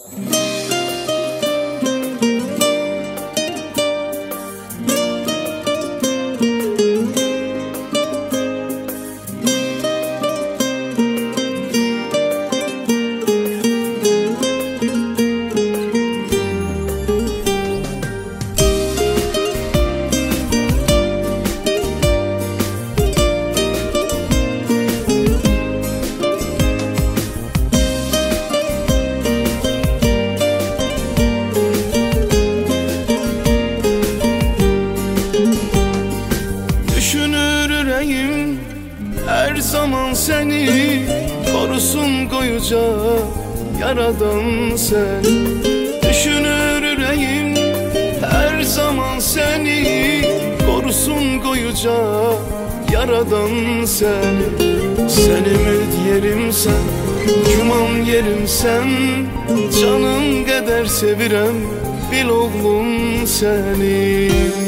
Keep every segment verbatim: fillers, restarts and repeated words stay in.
Her zaman seni korusun koyuca Yaradan sen. Düşünür yüreğim her zaman seni korusun koyuca Yaradan sen. Sen ümit yerim sen, güman yerim sen, canın kadar sevirem bil oğlum seni.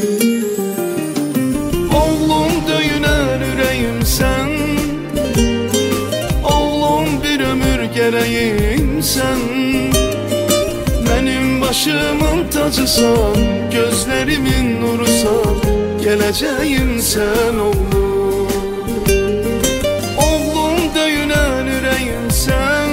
Oğlum döyüner yüreğim sen, oğlum bir ömür gereğim sen. Benim başımın tacısan, gözlerimin nurusan, geleceğim sen oğlum. Oğlum döyüner yüreğim sen,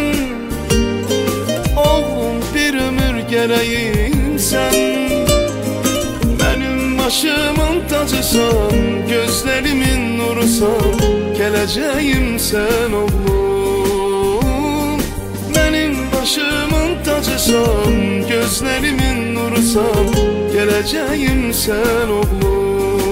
oğlum bir ömür gereğim sen. Benim başımın tacısan, gözlerimin nurusan, geleceğim sen oğlum. Benim başımın tacısan, gözlerimin nurusan, geleceğim sen oğlum.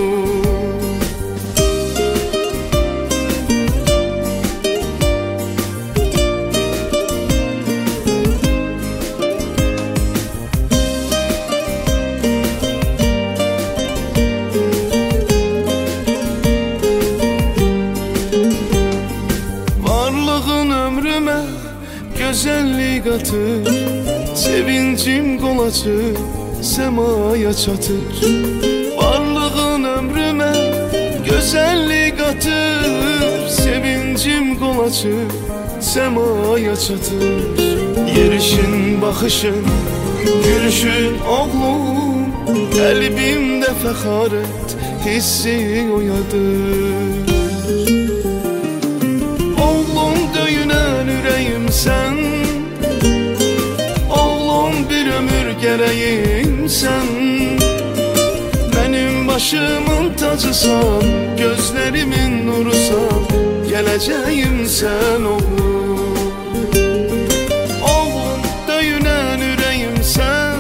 Güzellik atır, sevincim kolacı semaya çatır. Varlığın ömrüme güzellik atır, sevincim kolacı semaya çatır. Yerişin, bakışın, gülüşün oğlum, kalbimde fəxarət hissi oyadır. Oğlum döyünen yüreğim sen, oğlum bir ömür gereğim sen. Benim başımın tacısan, gözlerimin nurusan, geleceğim sen oğlum. Oğlum döyünen yüreğim sen,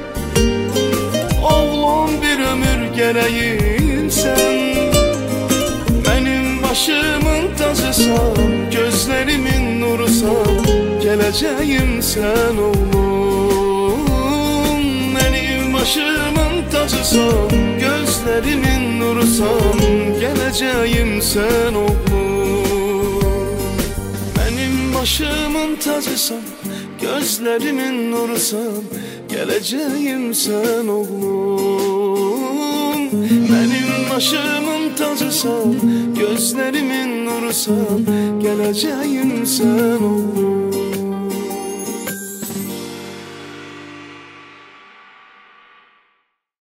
oğlum bir ömür gereğim sen. Benim başımın tacısan, gözlerimin nurusan, geleceğim sen oğlum. Benim başımın tacısan, gözlerimin nurusan, geleceğim sen oğlum. Benim başımın tacısan, gözlerimin nurusan, geleceğim sen oğlum. Benim başımın tacısan, gözlerimin nurusan, geleceğim sen oğlum.